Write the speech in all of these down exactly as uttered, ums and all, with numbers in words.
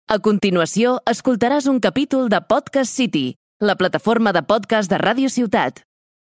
A continuació, escoltaràs un capítol de Podcast City, la plataforma de podcast de Ràdio Ciutat.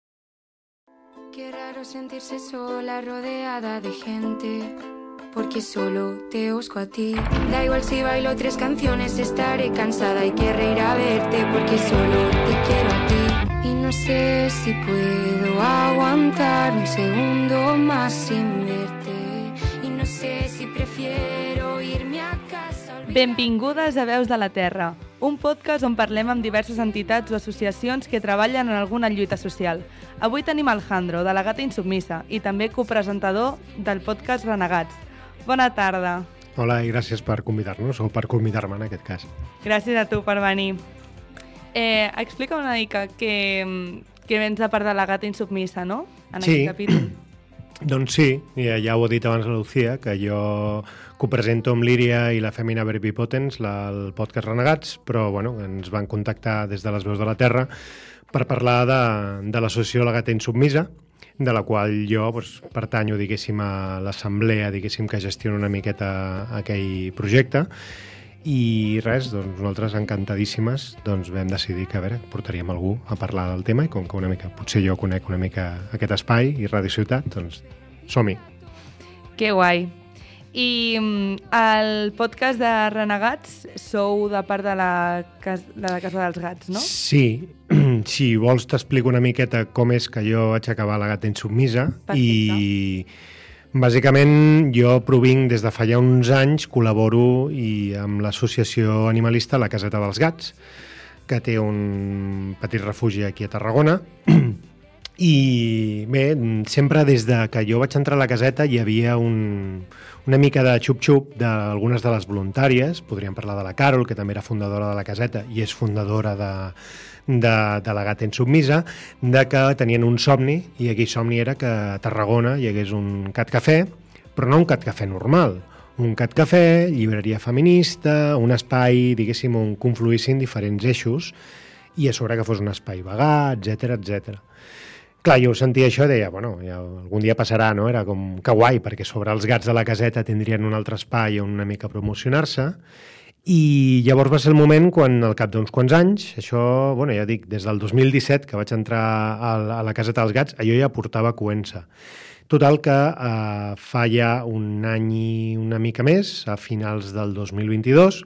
Qué raro sentirse sola, rodeada de gente, porque solo te busco a ti. Da igual si bailo tres canciones, estaré cansada y querré ir a verte, porque solo te quiero a ti. Y no sé si puedo aguantar un segundo más sin verte. Y no sé si prefiero irme a casa. Benvingudes a Veus de la Terra, un podcast on parlem amb diverses entitats o associacions que treballen en alguna lluita social. Avui tenim Alejandro, de la Gata Insubmisa, i també copresentador del podcast Renegats. Bona tarda. Hola i gràcies per convidar-nos, o per convidar-me en aquest cas. Gràcies a tu per venir. Eh, explica una mica que, que vens a part de la Gata Insubmisa, no? En sí. Aquest capítol. Doncs sí, ja, ja ho he dit abans a la Lucía, que jo copresento amb l'Íria i la Fèmina Verbipotens la, el podcast Renegats, però bueno, ens van contactar des de les Veus de la Terra per parlar de, de l'associació La Gata Insubmisa, de la qual jo pues, pertanyo, diguéssim, a l'assemblea, diguéssim, que gestiona una miqueta aquell projecte. I res, doncs nosaltres encantadíssimes doncs vam decidir que a veure, portaríem algú a parlar del tema i com que una mica, potser jo conec una mica aquest espai i Ràdio Ciutat, doncs som-hi. Que guai. I el podcast de Renegats sou de part de la, cas, de la Casa dels Gats, no? Sí, si vols t'explico una miqueta com és que jo vaig acabar La Gata Insubmisa. Perfecte. I bàsicament jo provinc des de fa ja uns anys, col·laboro i amb l'associació animalista La Caseta dels Gats, que té un petit refugi aquí a Tarragona. I bé, sempre des de que jo vaig entrar a la caseta hi havia un, una mica de xup-xup d'algunes de les voluntàries. Podríem parlar de la Carol, que també era fundadora de la caseta i és fundadora de, de, de la Gata Insubmisa, de que tenien un somni, i aquell somni era que a Tarragona hi hagués un cat cafè, però no un cat cafè normal, un cat cafè, llibreria feminista, un espai, diguéssim, on confluïssin diferents eixos i a sobre que fos un espai vegà, etcètera, etcètera. Clar, jo sentia això i deia, bueno, ja algun dia passarà, no? Era com que guai, perquè sobre els gats de la caseta tindrien un altre espai on una mica promocionar-se. I llavors va ser el moment quan, al cap d'uns quants anys, això, bueno, ja dic, des del dos mil disset que vaig entrar a la, a la Caseta dels Gats, allò ja portava coent-se. Total que eh, fa ja un any i una mica més, a finals del dos mil vint-i-dos,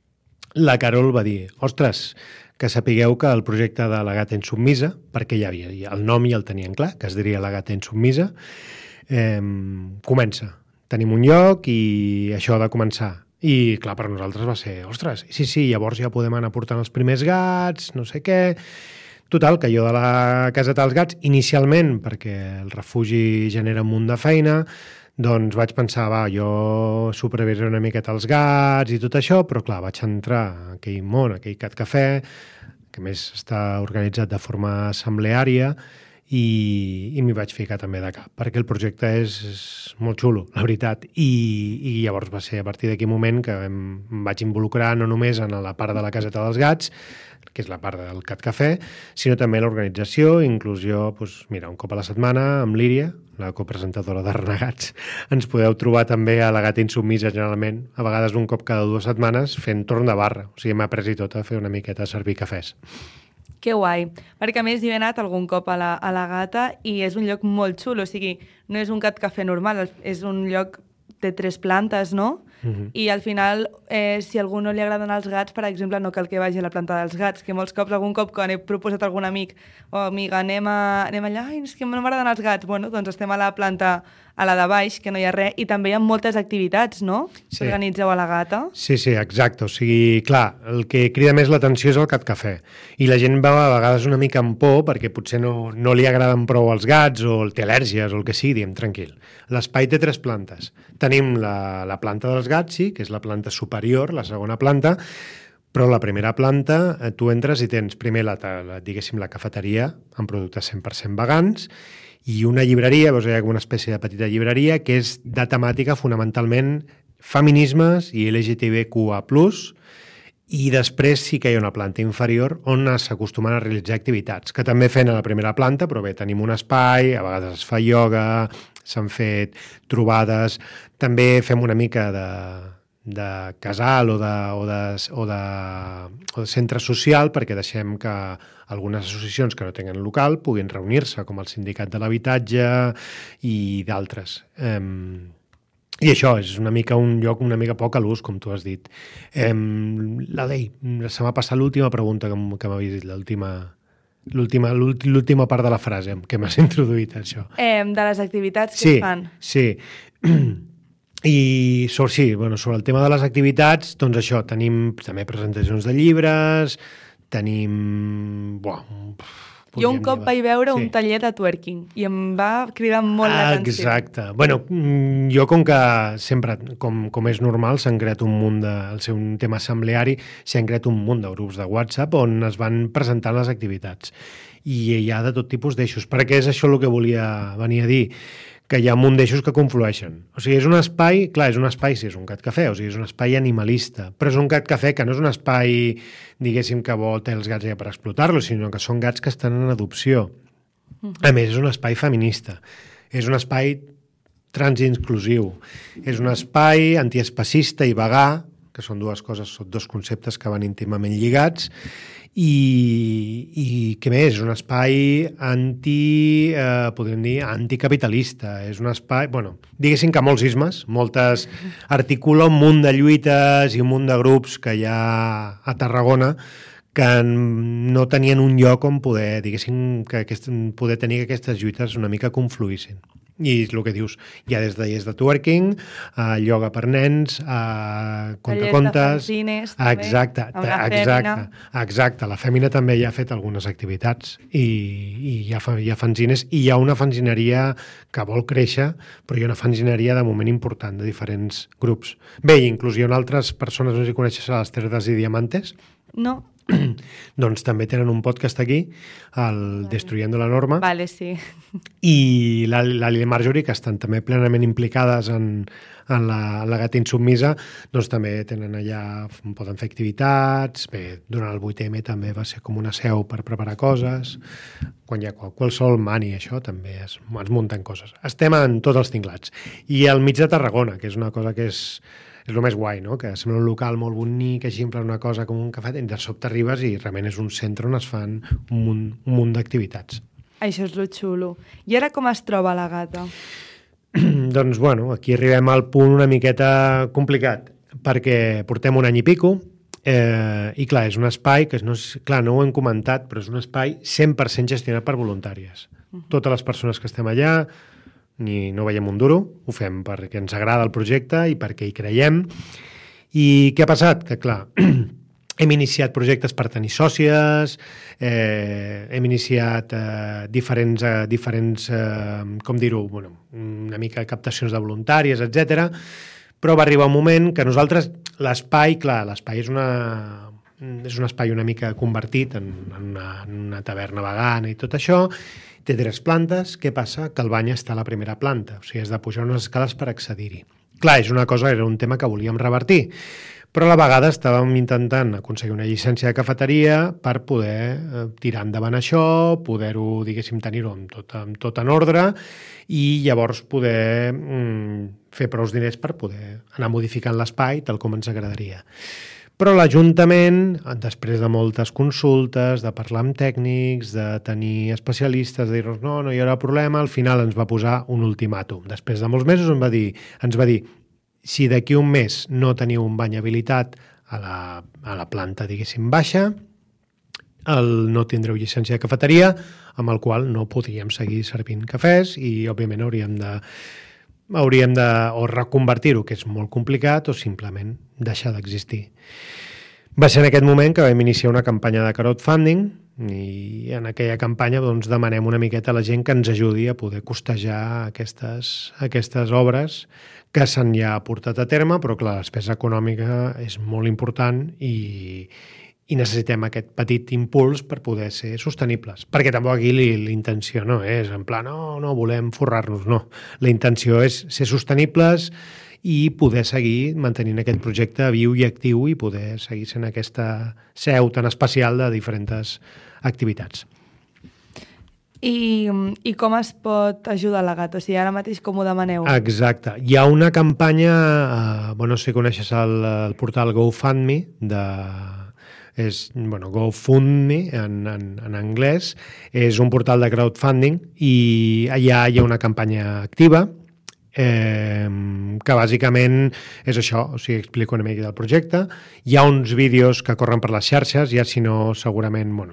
la Carol va dir, ostres, que sapigueu que el projecte de La Gata Insubmisa, perquè ja havia, el nom ja el tenien clar, que es diria La Gata Insubmisa, eh, comença. Tenim un lloc i això ha de començar. I clar, per nosaltres va ser, ostres, sí, sí, llavors ja podem anar portant els primers gats, no sé què. Total, que jo de la Caseta dels Gats, inicialment, perquè el refugi genera un munt de feina, doncs vaig pensar, va, jo supervisaré una miqueta els gats i tot això, però clar, vaig entrar a aquell món, a aquell cat cafè, que més està organitzat de forma assembleària, i, i m'hi vaig ficar també de cap, perquè el projecte és, és molt xulo, la veritat. I, i llavors va ser a partir d'aquell moment que em, em vaig involucrar no només en la part de la Caseta dels Gats, que és la part del cat cafè, sinó també l'organització, inclús jo, doncs, mira, un cop a la setmana amb l'Íria, la copresentadora de Renegats, ens podeu trobar també a la Gata Insubmisa generalment, a vegades un cop cada dues setmanes, fent torn de barra. O sigui, m'ha pres i tot a fer una miqueta a servir cafès. Que guai, perquè a més hi he anat algun cop a la, a la Gata i és un lloc molt xulo, o sigui, no és un cat cafè normal, és un lloc de tres plantes, no? Uh-huh. I al final, eh, si a algú no li agraden els gats, per exemple, no cal que vagi a la planta dels gats, que molts cops, algun cop, quan he proposat a algun amic o amiga, anem, a, anem allà, ai, és que no m'agraden els gats, bueno, doncs estem a la planta, a la de baix, que no hi ha res, i també hi ha moltes activitats, no?, que sí. Organitzeu a la Gata. Sí, sí, exacte, o sigui, clar, el que crida més l'atenció és el cat cafè, i la gent va a vegades una mica amb por, perquè potser no, no li agraden prou els gats, o el té al·lèrgies, o el que sigui, diem, tranquil. L'espai té tres plantes. Tenim la, la planta dels gats, sí, que és la planta superior, la segona planta, però la primera planta eh, tu entres i tens primer la, la, diguéssim, la cafeteria amb productes cent per cent vegans i una llibreria, veus, hi ha una espècie de petita llibreria que és de temàtica fonamentalment feminismes i L G T B Q A plus, i després sí que hi ha una planta inferior on s'acostumen a realitzar activitats, que també fem a la primera planta, però bé, tenim un espai, a vegades es fa ioga, s'han fet trobades, també fem una mica de, de casal o de, o, de, o, de, o de centre social, perquè deixem que algunes associacions que no tenen local puguin reunir-se, com el Sindicat de l'Habitatge i d'altres. Eh, I això és una mica un lloc una mica poc a l'ús, com tu has dit. Eh, la Dei, se m'ha passat l'última pregunta que, que m'havies dit, l'última... L'última, l'última part de la frase que m'has introduït, això. Eh, de les activitats que sí, es fan. Sí, i sobre, sí, bueno, sobre el tema de les activitats, doncs això, tenim també presentacions de llibres, tenim... Buah, jo un cop vaig veure sí. un taller de twerking i em va cridar molt ah, l'atenció. Exacte. Bueno, jo com que sempre, com, com és normal, s'han creat un munt de... Al ser un tema assembleari, s'han creat un munt de grups de WhatsApp on es van presentar les activitats. I hi ha de tot tipus d'eixos, perquè és això el que volia venir a dir, que hi ha un munt d'eixos que conflueixen. O sigui, és un espai, clar, és un espai, sí, és un cat cafè, o sigui, és un espai animalista, però és un cat cafè que no és un espai, diguéssim, que vol té els gats ja per explotar-los, sinó que són gats que estan en adopció. A més, és un espai feminista, és un espai transinclusiu, és un espai antiespacista i vegà, que són dues coses, són dos conceptes que van íntimament lligats, i, i què més? És un espai anti, eh, podríem dir, anticapitalista. És un espai, bueno, diguéssim que molts ismes, moltes, articula un munt de lluites i un munt de grups que hi ha a Tarragona que no tenien un lloc on poder, diguéssim, que aquest, poder tenir que aquestes lluites una mica confluïssin. I el que dius, hi ha des de tallers de twerking, a ioga per nens, a contacontes... Tallers de fanzines, també, exacte, amb la exacte, fèmina. exacte. La fèmina també ja ha fet algunes activitats i, i hi, ha, hi ha fanzines i hi ha una fanzineria que vol créixer, però hi ha una fanzineria de moment important de diferents grups. Bé, inclús hi ha altres persones, no sé si coneixes a les Terres i Diamantes. No. Doncs també tenen un podcast aquí, el vale. Destruyendo la Norma. Vale, sí. I la, la Lili Marjorie, que estan també plenament implicades en, en, la, en la gata insubmisa, doncs també tenen allà, poden fer activitats. Bé, durant el vuit eme també va ser com una seu per preparar coses. Quan hi ha qual, qualsevol mani, això també es, es munten coses. Estem en tots els tinglats. I al mig de Tarragona, que és una cosa que és... és el més guai, no? Que sembla un local molt bonic, així en una cosa com un cafè, i de sobte arribes i realment és un centre on es fan un munt, un munt d'activitats. Això és lo xulo. I ara com es troba la gata? Doncs, bueno, aquí arribem al punt una miqueta complicat, perquè portem un any i pico, eh, i clar, és un espai que, no és, clar, no ho hem comentat, però és un espai cent per cent gestionat per voluntàries. Uh-huh. Totes les persones que estem allà, ni no veiem un duro, ho fem perquè ens agrada el projecte i perquè hi creiem. I què ha passat? Que, clar, hem iniciat projectes per tenir sòcies, eh, hem iniciat eh, diferents, eh, diferents eh, com dir-ho, bueno, una mica captacions de voluntàries, etcètera. Però va arribar un moment que nosaltres, l'espai, clar, l'espai és una... és un espai una mica convertit en, en, una, en una taverna vegana i tot això. Té tres plantes. Què passa? Que el bany està a la primera planta. O sigui, has de pujar unes escales per accedir-hi. Clar, és una cosa, era un tema que volíem revertir. Però a la vegada estàvem intentant aconseguir una llicència de cafeteria per poder eh, tirar endavant això, poder-ho, diguéssim, tenir-ho amb tot, amb tot en ordre i llavors poder mm, fer prou diners per poder anar modificant l'espai tal com ens agradaria. Però l'Ajuntament, després de moltes consultes, de parlar amb tècnics, de tenir especialistes, de dir-nos no, no hi haurà problema, al final ens va posar un ultimàtum. Després de molts mesos ens va dir, ens va dir si d'aquí un mes no teniu un bany habilitat a la, a la planta, diguéssim, baixa, el, no tindreu llicència de cafeteria, amb el qual no podríem seguir servint cafès i, òbviament, hauríem de hauríem de o reconvertir-ho, que és molt complicat, o simplement deixar d'existir. Va ser en aquest moment que vam iniciar una campanya de crowdfunding i en aquella campanya doncs, demanem una miqueta a la gent que ens ajudi a poder costejar aquestes, aquestes obres que s'han ja portat a terme, però clar, la despesa econòmica és molt important i, i necessitem aquest petit impuls per poder ser sostenibles. Perquè tampoc aquí la intenció no és en plan, no, no volem forrar-nos, no. La intenció és ser sostenibles i poder seguir mantenint aquest projecte viu i actiu i poder seguir sent aquesta seu tan especial de diferents activitats. I, I com es pot ajudar la gata? O sigui, ara mateix com ho demaneu? Exacte. Hi ha una campanya, eh, bueno, no sé si coneixes el, el portal GoFundMe, de, és, bueno, GoFundMe en, en, en anglès, és un portal de crowdfunding i allà hi ha una campanya activa eh, que bàsicament és això, o sigui, explico una mica del projecte. Hi ha uns vídeos que corren per les xarxes, ja si no segurament, bueno,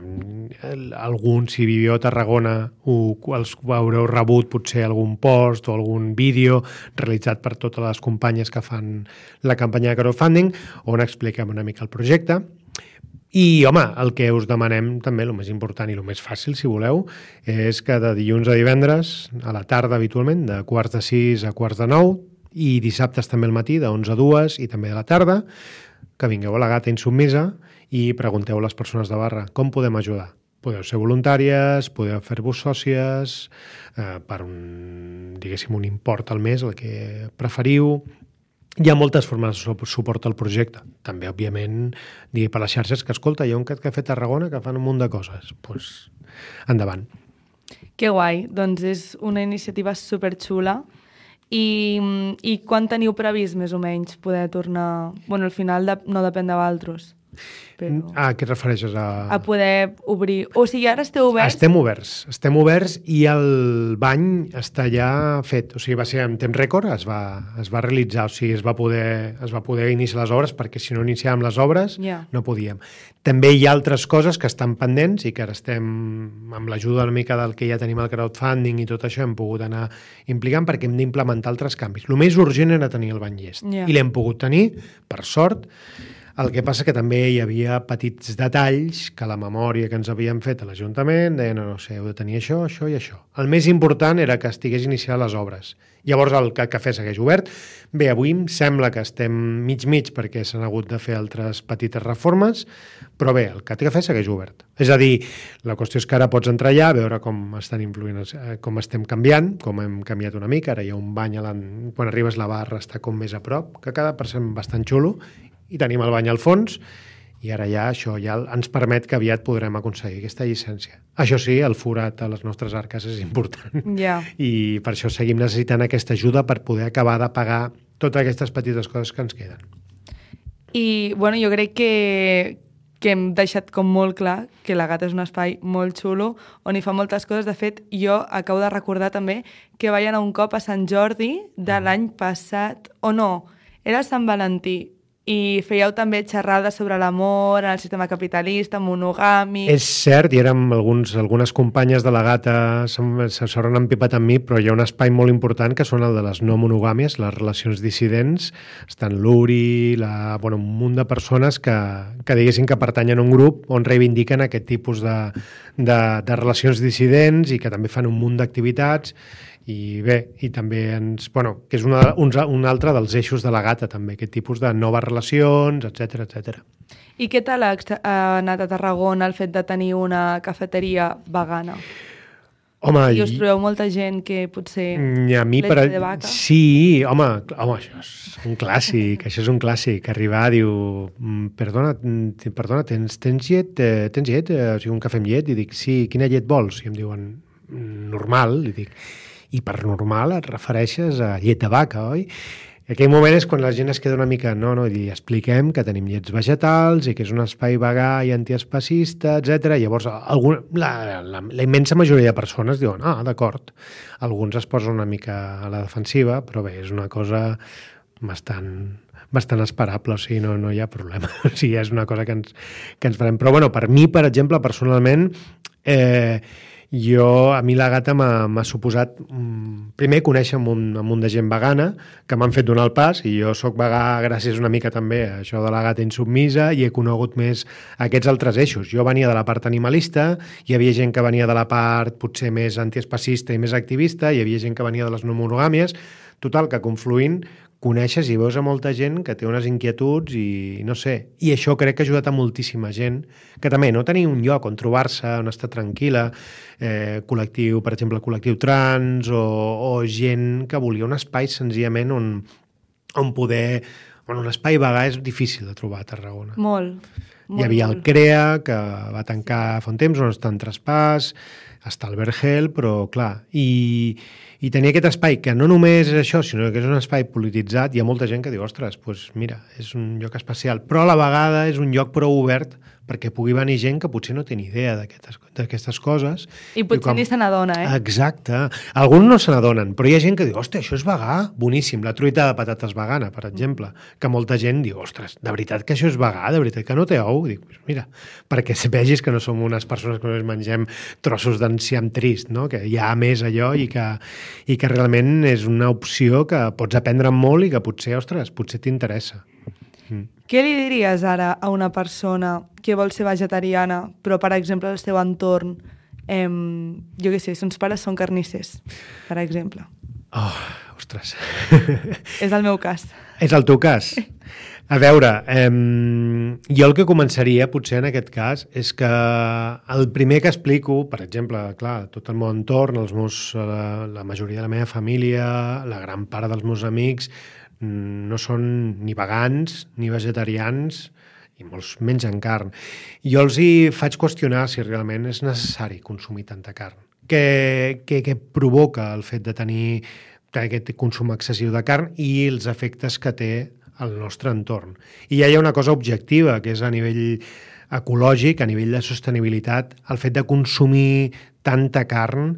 algun, si viviu a Tarragona, ho, els haureu rebut potser algun post o algun vídeo realitzat per totes les companyes que fan la campanya de crowdfunding, on expliquem una mica el projecte. I, home, el que us demanem també, el més important i el més fàcil, si voleu, és que de dilluns a divendres, a la tarda habitualment, de quarts de sis a quarts de nou, i dissabtes també al matí, de onze a dues, i també a la tarda, que vingueu a la Gata Insubmisa i pregunteu a les persones de barra com podem ajudar. Podeu ser voluntàries, podeu fer-vos sòcies, eh, per un, diguéssim, un import al mes, el que preferiu. Hi ha moltes formes de suport al projecte. També, òbviament, dir per les xarxes que, escolta, hi ha un Cat Cafè a Tarragona que fan un munt de coses. Doncs, pues, endavant. Que guai. Doncs és una iniciativa superxula. I, I quan teniu previst, més o menys, poder tornar... Bueno, al final de, no depèn de vosaltres. Però... A què et refereixes? A... a poder obrir... O sigui, ara esteu oberts? Estem oberts. Estem oberts i el bany està ja fet. O sigui, va ser en temps rècord, es va, es va realitzar, o sigui, es va poder, es va poder iniciar les obres, perquè si no iniciàvem les obres yeah. no podíem. També hi ha altres coses que estan pendents i que ara estem, amb l'ajuda una mica del que ja tenim el crowdfunding i tot això, hem pogut anar implicant perquè hem d'implementar altres canvis. El més urgent era tenir el bany llest. Yeah. I l'hem pogut tenir, per sort. El que passa que també hi havia petits detalls que la memòria que ens havíem fet a l'Ajuntament deien, no, no sé, heu de tenir això, això i això. El més important era que estigués iniciat les obres. Llavors el Cat Cafè segueix obert. Bé, avui em sembla que estem mig-mig perquè s'han hagut de fer altres petites reformes, però bé, el Cat Cafè segueix obert. És a dir, la qüestió és que ara pots entrar allà, veure com estan influint, com estem canviant, com hem canviat una mica. Ara hi ha un bany, a la... quan arribes la barra està com més a prop, que cada per cent bastant xulo, i tenim el bany al fons, i ara ja això ja ens permet que aviat podrem aconseguir aquesta llicència. Això sí, el forat a les nostres arques és important. Yeah. I per això seguim necessitant aquesta ajuda per poder acabar de pagar totes aquestes petites coses que ens queden. I, bueno, jo crec que, que hem deixat com molt clar que la Gata és un espai molt xulo, on hi fa moltes coses. De fet, jo acabo de recordar també que vaig anar un cop a Sant Jordi de l'any passat, o no, era Sant Valentí, i fèieu també xerrades sobre l'amor en el sistema capitalista, monogàmic... És cert, i érem alguns, algunes companyes de la Gata, s'hauran empipat amb mi, però hi ha un espai molt important que són el de les no monogàmies, les relacions dissidents. Estan l'Uri, la, bueno, un munt de persones que, que diguessin que pertanyen a un grup on reivindiquen aquest tipus de, de, de relacions dissidents i que també fan un munt d'activitats. I bé, i també ens... Bueno, que és una, un, un altre dels eixos de la Gata, també, aquest tipus de noves relacions, etcètera, etcètera. I què tal ha anat a Tarragona el fet de tenir una cafeteria vegana? Home, I us trobeu molta gent que potser... A mi per... de vaca? Sí, home, home, això és un clàssic, això és un clàssic. Arribar, diu, perdona, perdona tens, tens llet? Tens llet? O sigui, un cafè amb llet? I dic, sí, quina llet vols? I em diuen, normal, i dic... I per normal et refereixes a llet de vaca, oi? I aquell moment és quan la gent es queda una mica... No, no, i expliquem que tenim llets vegetals i que és un espai vegà i antiespacista, etcètera. Llavors, algun, la, la, la immensa majoria de persones diuen, ah, d'acord. Alguns es posen una mica a la defensiva, però bé, és una cosa bastant, bastant esperable, o sigui, no, no hi ha problema. O sigui, és una cosa que ens, que ens farem. Però, bueno, per mi, per exemple, personalment... Eh, Jo, a mi la Gata m'ha suposat, um, primer, conèixer un, un munt de gent vegana que m'han fet donar el pas, i jo sóc vegà gràcies una mica també a això de la Gata Insubmisa, i he conegut més aquests altres eixos. Jo venia de la part animalista, hi havia gent que venia de la part potser més antiespacista i més activista, hi havia gent que venia de les no monogàmies, total, que confluint coneixes i veus a molta gent que té unes inquietuds i no sé, i això crec que ha ajudat a moltíssima gent que també no tenia un lloc on trobar-se, on estar tranquil·la, eh, col·lectiu, per exemple, col·lectiu trans o, o gent que volia un espai senzillament on, on poder Bueno, un espai vegà és difícil de trobar a Tarragona. Molt. molt Hi havia molt. el CREA, que va tancar fa un temps, on està en traspàs, està el Vergel, però clar, i, i tenia aquest espai que no només és això, sinó que és un espai polititzat. Hi ha molta gent que diu, ostres, doncs mira, és un lloc especial, però a la vegada és un lloc prou obert perquè pugui venir gent que potser no té ni idea d'aquestes d'aquestes coses. I potser com... ni se n'adona, eh? Exacte. Alguns no se n'adonen, però hi ha gent que diu, hòstia, això és vegà, boníssim. La truita de patates vegana, per exemple, que molta gent diu, ostres, de veritat que això és vegà, de veritat que no té ou? Dic, pues mira, perquè vegis que no som unes persones que només mengem trossos d'enciam trist, no? Que hi ha més allò i que, i que realment és una opció que pots aprendre molt i que potser, ostres, potser t'interessa. Mm. Què li diries ara a una persona que vol ser vegetariana, però, per exemple, el seu entorn, eh, jo què sé, els pares són carnissers, per exemple? Oh, ostres. És el meu cas. És el teu cas. A veure, eh, jo el que començaria, potser en aquest cas, és que el primer que explico, per exemple, clar, tot el meu entorn, els meus, la, la majoria de la meva família, la gran part dels meus amics, no són ni vegans ni vegetarians i molts mengen carn. Jo els hi faig qüestionar si realment és necessari consumir tanta carn. Què, què, què provoca el fet de tenir aquest consum excessiu de carn i els efectes que té al nostre entorn. I ja hi ha una cosa objectiva, que és a nivell ecològic, a nivell de sostenibilitat, el fet de consumir tanta carn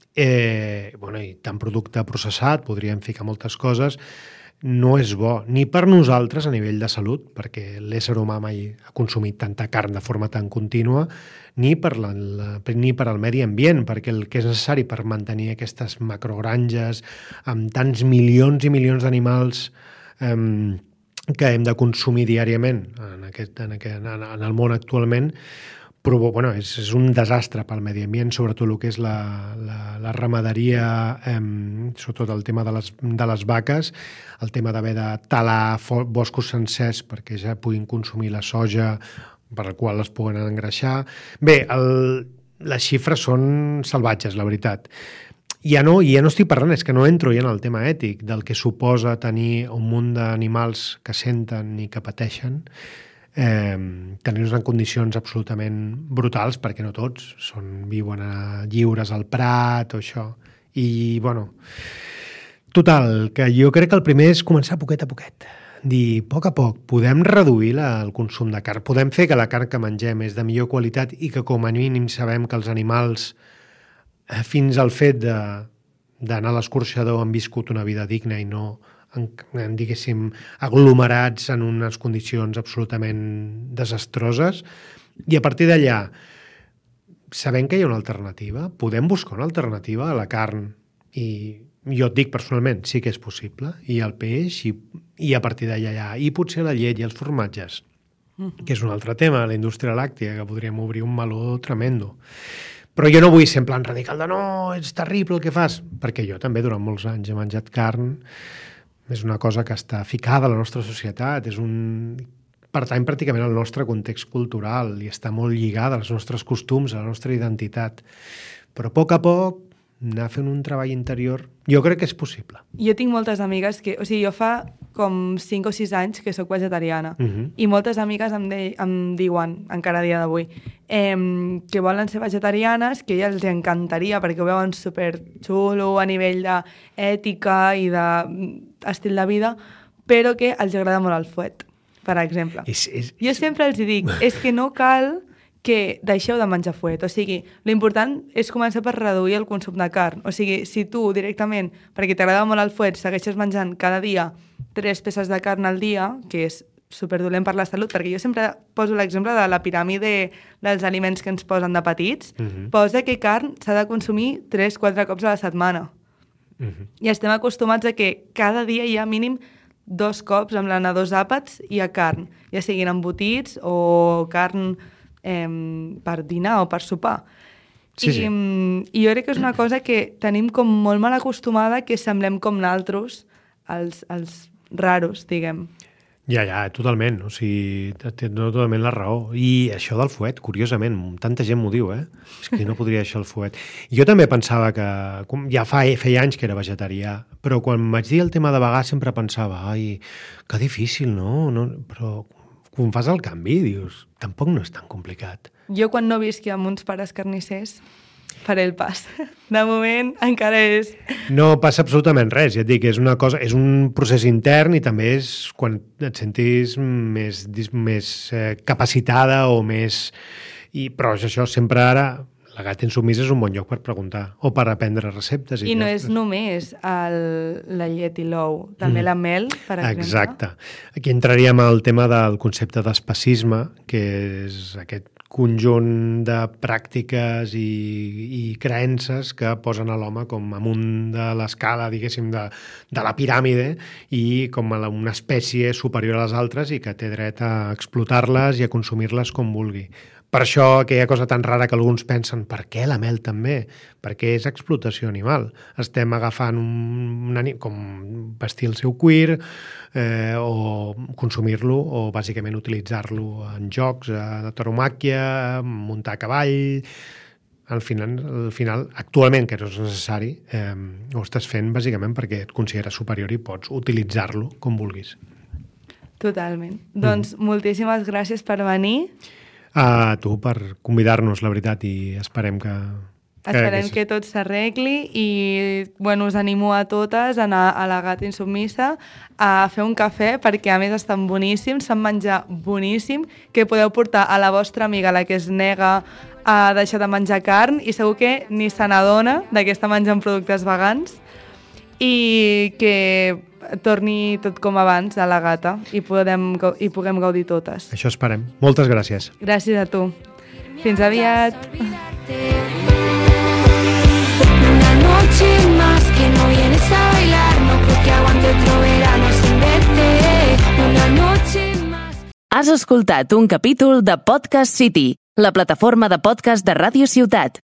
eh, bueno, i tant producte processat, podríem ficar moltes coses, no és bo, ni per nosaltres a nivell de salut, perquè l'ésser humà mai ha consumit tanta carn de forma tan contínua, ni per, la, la, ni per al medi ambient, perquè el que és necessari per mantenir aquestes macrogranges amb tants milions i milions d'animals eh, que hem de consumir diàriament en, aquest, en, aquest, en el món actualment, però bueno, és, és un desastre pel medi ambient, sobretot el que és la, la, la ramaderia, eh, sobretot el tema de les, de les vaques, el tema d'haver de talar boscos sencers perquè ja puguin consumir la soja, per la qual es puguen engreixar. Bé, el, les xifres són salvatges, la veritat. Ja no, ja no estic parlant, és que no entro ja en el tema ètic del que suposa tenir un munt d'animals que senten i que pateixen, Eh, tenir-los en condicions absolutament brutals, perquè no tots són, viuen a, lliures al prat o això. I, bueno, total, que jo crec que el primer és començar poquet a poquet. Dir, a poc a poc, podem reduir la, el consum de carn, podem fer que la carn que mengem és de millor qualitat i que com a mínim sabem que els animals, eh, fins al fet de, d'anar a l'escorxador, han viscut una vida digna i no En, en, diguéssim, aglomerats en unes condicions absolutament desastroses, i a partir d'allà, sabent que hi ha una alternativa, podem buscar una alternativa a la carn, i jo et dic personalment, sí que és possible, i el peix, i, i a partir d'allà ja, i potser la llet i els formatges, mm. que és un altre tema, la indústria làctia, que podríem obrir un meló tremendo. Però jo no vull ser en plan radical de no, és terrible el que fas, perquè jo també durant molts anys he menjat carn. És una cosa que està ficada a la nostra societat, és un... pertany pràcticament al nostre context cultural i està molt lligada als nostres costums, a la nostra identitat. Però a poc a poc anar fent un treball interior, jo crec que és possible. Jo tinc moltes amigues que... O sigui, jo fa com cinc o sis anys que sóc vegetariana Uh-huh. i moltes amigues em, de, em diuen, encara a dia d'avui, eh, que volen ser vegetarianes, que a elles els encantaria perquè ho veuen superxulo a nivell d'ètica i d'estil de vida, però que els agrada molt el fuet, per exemple. És, és... Jo sempre els dic, és que no cal que deixeu de menjar fuet. O sigui, l'important és començar per reduir el consum de carn. O sigui, si tu directament, perquè t'agrada molt el fuet, segueixes menjant cada dia tres peces de carn al dia, que és superdolent per la salut, perquè jo sempre poso l'exemple de la piràmide dels aliments que ens posen de petits, Uh-huh. posa que carn s'ha de consumir tres quatre cops a la setmana. Uh-huh. I estem acostumats a que cada dia hi ha mínim dos cops amb l'anar dos àpats i a carn, ja siguin embotits o carn eh, per dinar o per sopar. Sí, I, sí. I jo crec que és una cosa que tenim com molt mal acostumada, que semblem com naltros, els, els raros, diguem. Ja, ja, totalment. O sigui, té totalment la raó. I això del fuet, curiosament, tanta gent m'ho diu, eh? És que no podria deixar el fuet. Jo també pensava que... Ja fa, feia anys que era vegetarià, però quan vaig dir el tema de vegà sempre pensava, ai, que difícil, no? no però quan fas el canvi, dius, tampoc no és tan complicat. Jo, quan no visqui amb uns pares carnissers, faré el pas. De moment encara és... No passa absolutament res, ja et dic, és una cosa, és un procés intern i també és quan et sentis més, més eh, capacitada o més... I, però això sempre ara, la Gata Insubmisa és un bon lloc per preguntar o per aprendre receptes. I, I no és només el, la llet i l'ou, també mm. la mel, per exemple. Exacte. Aquí entraríem al tema del concepte d'especisme, que és aquest conjunt de pràctiques i, i creences que posen a l'home com amunt de l'escala, diguéssim, de, de la piràmide i com a una espècie superior a les altres i que té dret a explotar-les i a consumir-les com vulgui. Per això aquella cosa tan rara que alguns pensen, per què la mel també? Perquè és explotació animal. Estem agafant un, un com vestir el seu cuir eh, o consumir-lo o bàsicament utilitzar-lo en jocs, de tauromàquia, muntar a cavall... Al final, al final, actualment, que no és necessari, eh, ho estàs fent bàsicament perquè et consideres superior i pots utilitzar-lo com vulguis. Totalment. Mm. Doncs moltíssimes gràcies per venir. A tu per convidar-nos, la veritat, i esperem que... Esperem que, que tot s'arregli i bueno, us animo a totes a anar a la Gata Insubmisa a fer un cafè perquè a més estan boníssims, s'han menjar boníssim, que podeu portar a la vostra amiga, la que es nega a deixar de menjar carn i segur que ni se n'adona que està menjant productes vegans i que torni tot com abans a la Gata i, podem, i puguem gaudir totes. Això esperem. Moltes gràcies. Gràcies a tu. Fins aviat. Una noche más que no vienes a bailar, no creo que aguante otro verano sin verte. Una noche más. Has escoltat un capítol de Podcast City, la plataforma de podcast de Ràdio Ciutat.